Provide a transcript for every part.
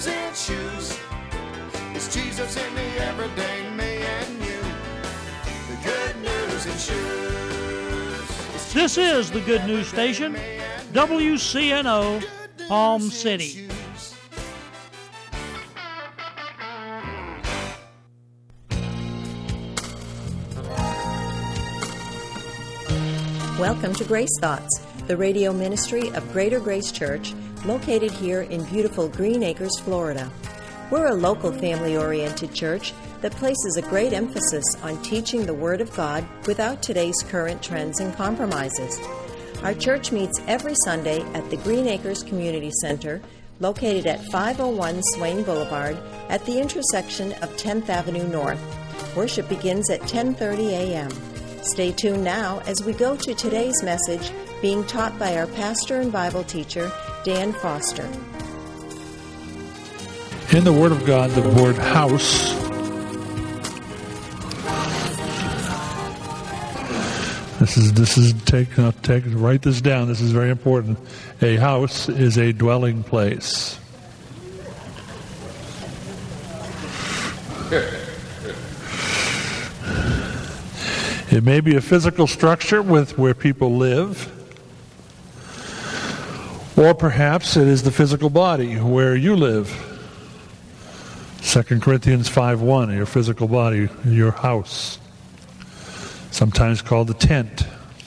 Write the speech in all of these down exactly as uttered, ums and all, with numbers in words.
news it shoes. It's Jesus in the everyday me and you. The good news it shoes. This is the Good News Station, W C N O, Palm City. Welcome to Grace Thoughts, the radio ministry of Greater Grace Church, located here in beautiful Green Acres, Florida. We're a local family-oriented church that places a great emphasis on teaching the Word of God without today's current trends and compromises. Our church meets every Sunday at the Green Acres Community Center, located at five oh one Swain Boulevard at the intersection of tenth Avenue North. Worship begins at ten thirty a.m. Stay tuned now as we go to today's message being taught by our pastor and Bible teacher, Dan Foster. In the Word of God, the word house This is this is take uh, take write this down. This is very important. A house is a dwelling place. It may be a physical structure with where people live, or perhaps it is the physical body where you live. Second Corinthians five one, your physical body, your house, sometimes called the tent.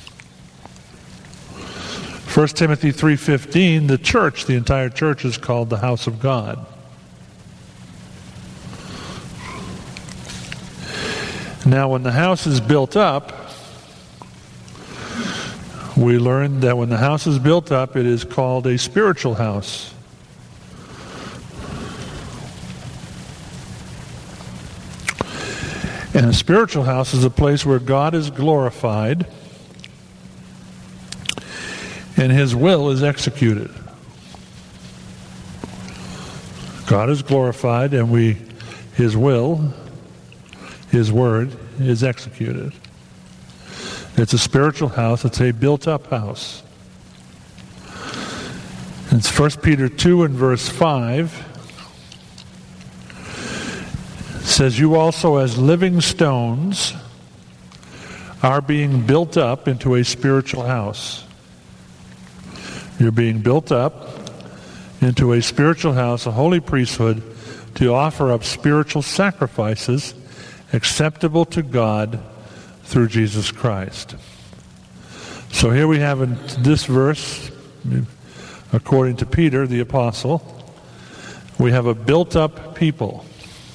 First Timothy three fifteen, the church, the entire church is called the house of God. Now, when the house is built up, we learned that when the house is built up, it is called a spiritual house. And a spiritual house is a place where God is glorified and His will is executed. God is glorified and we, His will, His word is executed. It's a spiritual house. It's a built-up house. It's First Peter two and verse five. It says, "You also as living stones are being built up into a spiritual house." You're being built up into a spiritual house, a holy priesthood, to offer up spiritual sacrifices acceptable to God through Jesus Christ. So here we have in this verse, according to Peter the apostle, we have a built-up people.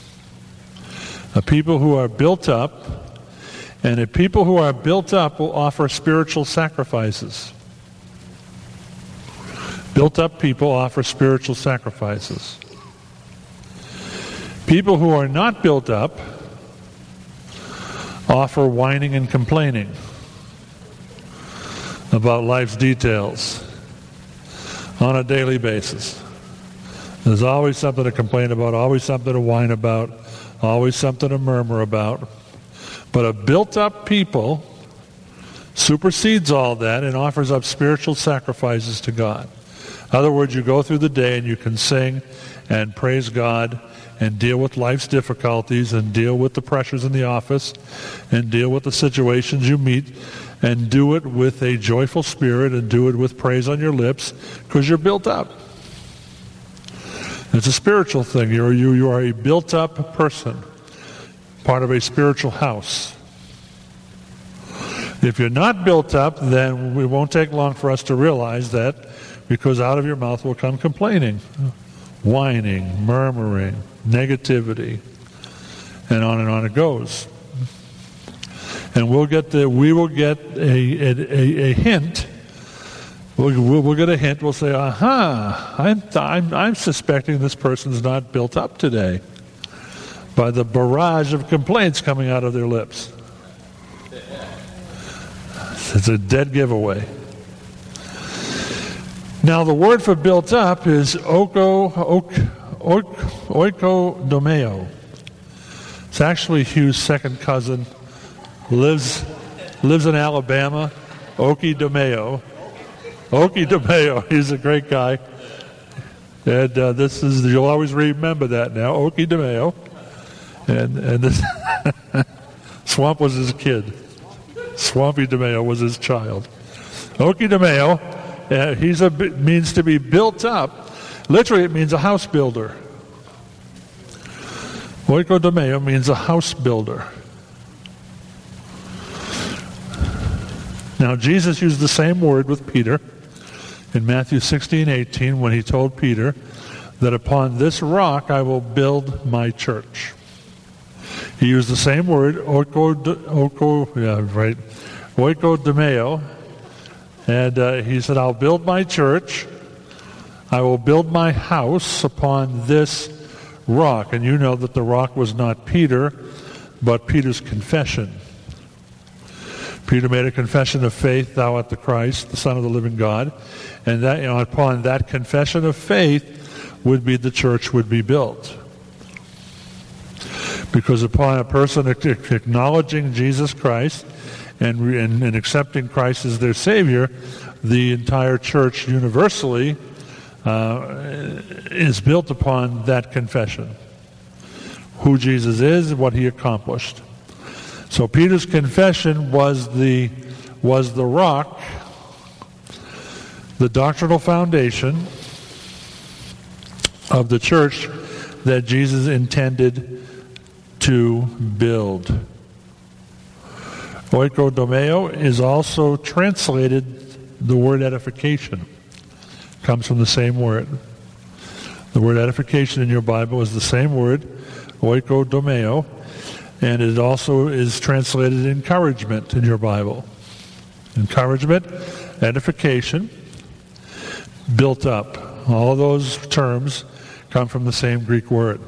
A people who are built up, and a people who are built up will offer spiritual sacrifices. Built-up people offer spiritual sacrifices. People who are not built up offer whining and complaining about life's details on a daily basis. There's always something to complain about, always something to whine about, always something to murmur about. But a built-up people supersedes all that and offers up spiritual sacrifices to God. In other words, you go through the day and you can sing and praise God and deal with life's difficulties and deal with the pressures in the office and deal with the situations you meet and do it with a joyful spirit and do it with praise on your lips because you're built up. It's a spiritual thing. You're, you, you are a built-up person, part of a spiritual house. If you're not built up, then it won't take long for us to realize that, because out of your mouth will come complaining, whining, murmuring, negativity, and on and on it goes. And we'll get the, we will get a, a, a hint. We'll, we'll, we'll get a hint. We'll say, aha, I'm, I'm, I'm suspecting this person's not built up today by the barrage of complaints coming out of their lips. It's a dead giveaway. Now, the word for built up is oko, ok, ok, oikodomeo. It's actually Hugh's second cousin, lives lives in Alabama, Okie DeMeo. Okie DeMeo, he's a great guy. And uh, this is, you'll always remember that now, Okie DeMeo. And, and this Swamp was his kid. Swampy DeMeo was his child. Okie DeMeo, uh, he's a, means to be built up. Literally, it means a house builder. Oiko DeMeo means a house builder. Now, Jesus used the same word with Peter in Matthew sixteen eighteen when he told Peter that upon this rock I will build my church. He used the same word, oiko, oiko, yeah, right, oiko DeMeo, and uh, he said, I'll build my church, I will build my house upon this rock. And you know that the rock was not Peter, but Peter's confession. Peter made a confession of faith, thou art the Christ, the Son of the living God, and that, you know, upon that confession of faith would be the church would be built. Because upon a person acknowledging Jesus Christ and, and, and accepting Christ as their Savior, the entire church universally uh, is built upon that confession. Who Jesus is, what he accomplished. So Peter's confession was the, was the rock, the doctrinal foundation of the church that Jesus intended to build. Oiko DeMeo is also translated, the word edification comes from the same word. The word edification in your Bible is the same word, oiko DeMeo, and it also is translated encouragement in your Bible. Encouragement, edification, built up. All of those terms come from the same Greek word.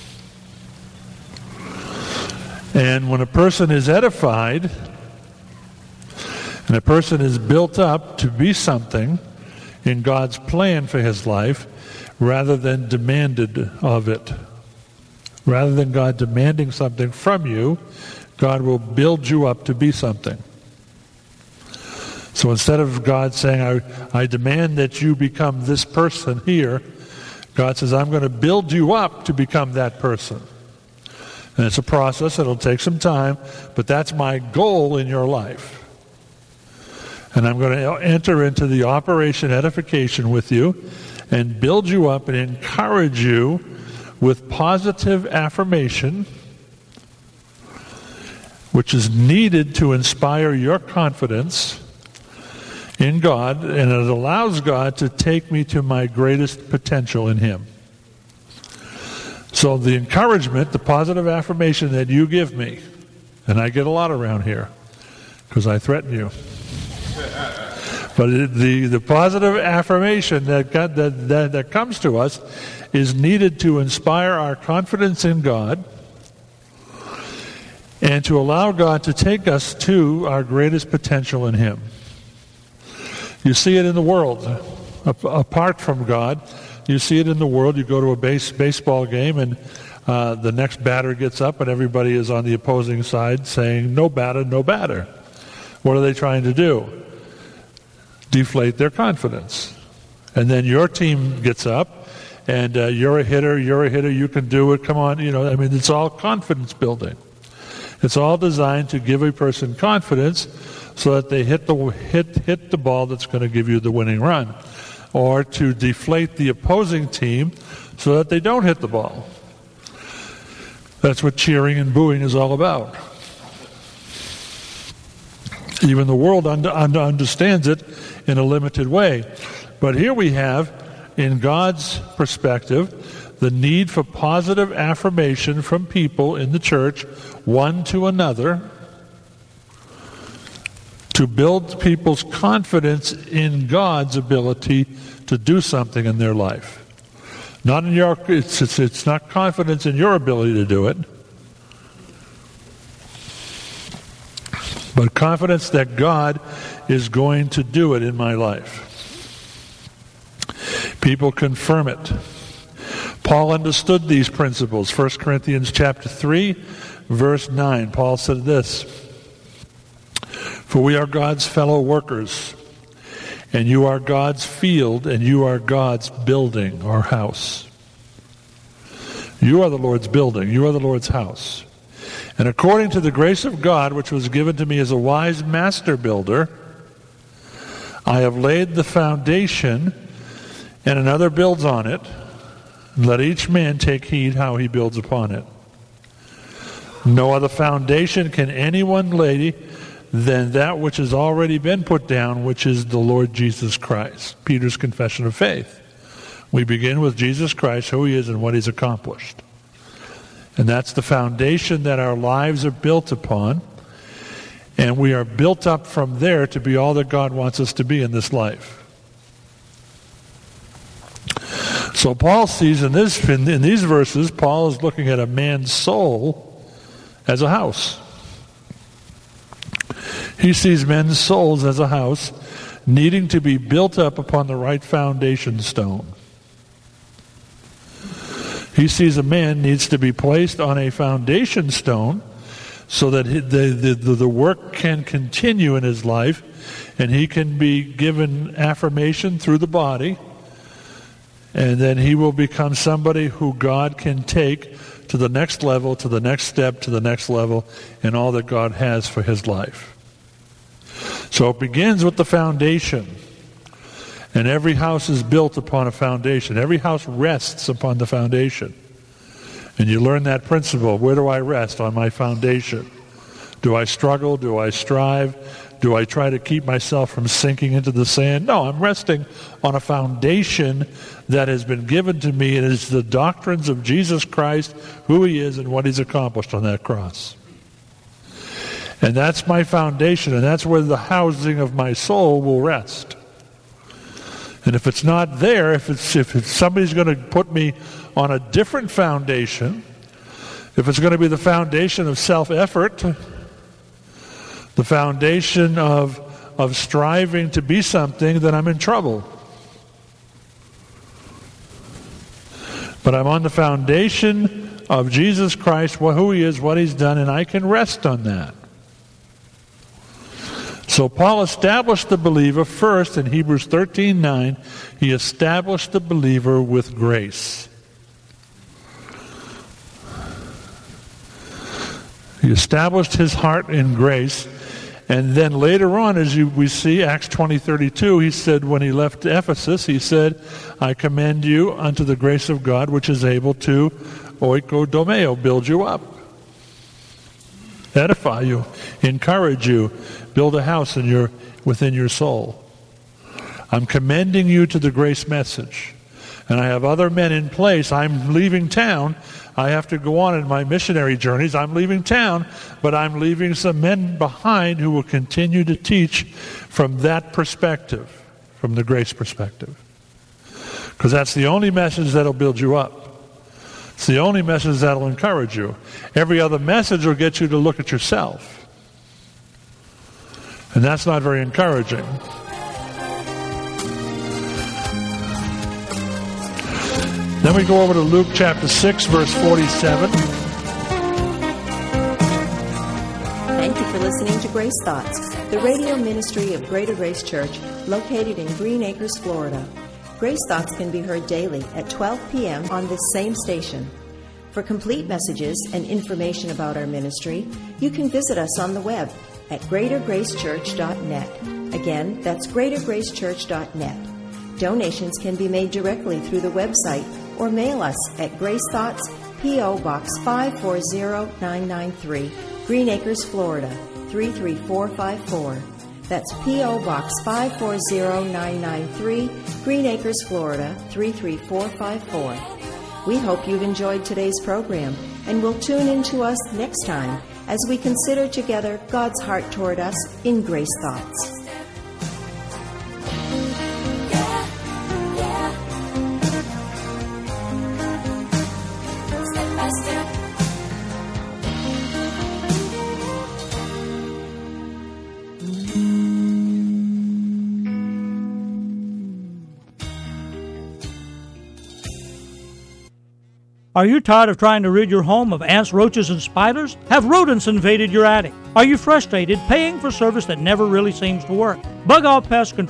And when a person is edified, and a person is built up to be something in God's plan for his life, rather than demanded of it, rather than God demanding something from you, God will build you up to be something. So instead of God saying, I, I demand that you become this person here, God says, I'm going to build you up to become that person. And it's a process. It'll take some time, but that's my goal in your life. And I'm going to enter into the operation edification with you and build you up and encourage you with positive affirmation, which is needed to inspire your confidence in God, and it allows God to take me to my greatest potential in Him. So the encouragement, the positive affirmation that you give me, and I get a lot around here because I threaten you. But it, the, the positive affirmation that, God, that, that, that comes to us is needed to inspire our confidence in God and to allow God to take us to our greatest potential in Him. You see it in the world. Apart from God, you see it in the world. You go to a base, baseball game and uh, the next batter gets up and everybody is on the opposing side saying, no batter, no batter. What are they trying to do? Deflate their confidence. And then your team gets up and uh, you're a hitter, you're a hitter, you can do it, come on. You know, I mean, it's all confidence building. It's all designed to give a person confidence so that they hit the hit hit the ball that's going to give you the winning run, or to deflate the opposing team so that they don't hit the ball. That's what cheering and booing is all about. Even the world under, under, understands it in a limited way. But here we have, in God's perspective, the need for positive affirmation from people in the church, one to another, to build people's confidence in God's ability to do something in their life. Not in your, it's, it's, it's not confidence in your ability to do it, but confidence that God is going to do it in my life. People confirm it. Paul understood these principles. First Corinthians chapter three, verse nine. Paul said this, "For we are God's fellow workers. And you are God's field, and you are God's building or house. You are the Lord's building. You are the Lord's house. And according to the grace of God, which was given to me as a wise master builder, I have laid the foundation, and another builds on it. Let each man take heed how he builds upon it. No other foundation can anyone lay than that which has already been put down, which is the Lord Jesus Christ. Peter's confession of faith. We begin with Jesus Christ, who he is and what he's accomplished. And that's the foundation that our lives are built upon. And we are built up from there to be all that God wants us to be in this life. So Paul sees in, this, in, in these verses, Paul is looking at a man's soul as a house. He sees men's souls as a house needing to be built up upon the right foundation stone. He sees a man needs to be placed on a foundation stone so that the, the, the, the work can continue in his life, and he can be given affirmation through the body, and then he will become somebody who God can take to the next level, to the next step, to the next level in all that God has for his life. So it begins with the foundation. And every house is built upon a foundation. Every house rests upon the foundation. And you learn that principle. Where do I rest? On my foundation. Do I struggle? Do I strive? Do I try to keep myself from sinking into the sand? No, I'm resting on a foundation that has been given to me. It is the doctrines of Jesus Christ, who he is, and what he's accomplished on that cross. And that's my foundation, and that's where the housing of my soul will rest. And if it's not there, if it's if it's, somebody's going to put me on a different foundation, if it's going to be the foundation of self-effort, the foundation of of striving to be something, then I'm in trouble. But I'm on the foundation of Jesus Christ, who he is, what he's done, and I can rest on that. So Paul established the believer first in Hebrews thirteen nine. He established the believer with grace. He established his heart in grace. And then later on, as you, we see, Acts twenty thirty-two, he said when he left Ephesus, he said, I commend you unto the grace of God, which is able to oikodomeo, build you up, edify you, encourage you, build a house in your, within your soul. I'm commending you to the grace message. And I have other men in place. I'm leaving town. I have to go on in my missionary journeys. I'm leaving town, but I'm leaving some men behind who will continue to teach from that perspective, from the grace perspective. Because that's the only message that'll build you up. It's the only message that'll encourage you. Every other message will get you to look at yourself. And that's not very encouraging. Then we go over to Luke chapter six, verse forty-seven. Thank you for listening to Grace Thoughts, the radio ministry of Greater Grace Church, located in Green Acres, Florida. Grace Thoughts can be heard daily at twelve p.m. on this same station. For complete messages and information about our ministry, you can visit us on the web at greater grace church dot net. Again, that's greater grace church dot net. Donations can be made directly through the website or mail us at Grace Thoughts, P O. Box five four zero nine nine three, Green Acres, Florida, three three four five four. That's P O. Box five four zero nine nine three, Green Acres, Florida, three three four five four. We hope you've enjoyed today's program, and will tune in to us next time as we consider together God's heart toward us in Grace Thoughts. Are you tired of trying to rid your home of ants, roaches, and spiders? Have rodents invaded your attic? Are you frustrated paying for service that never really seems to work? Bug Off Pest Control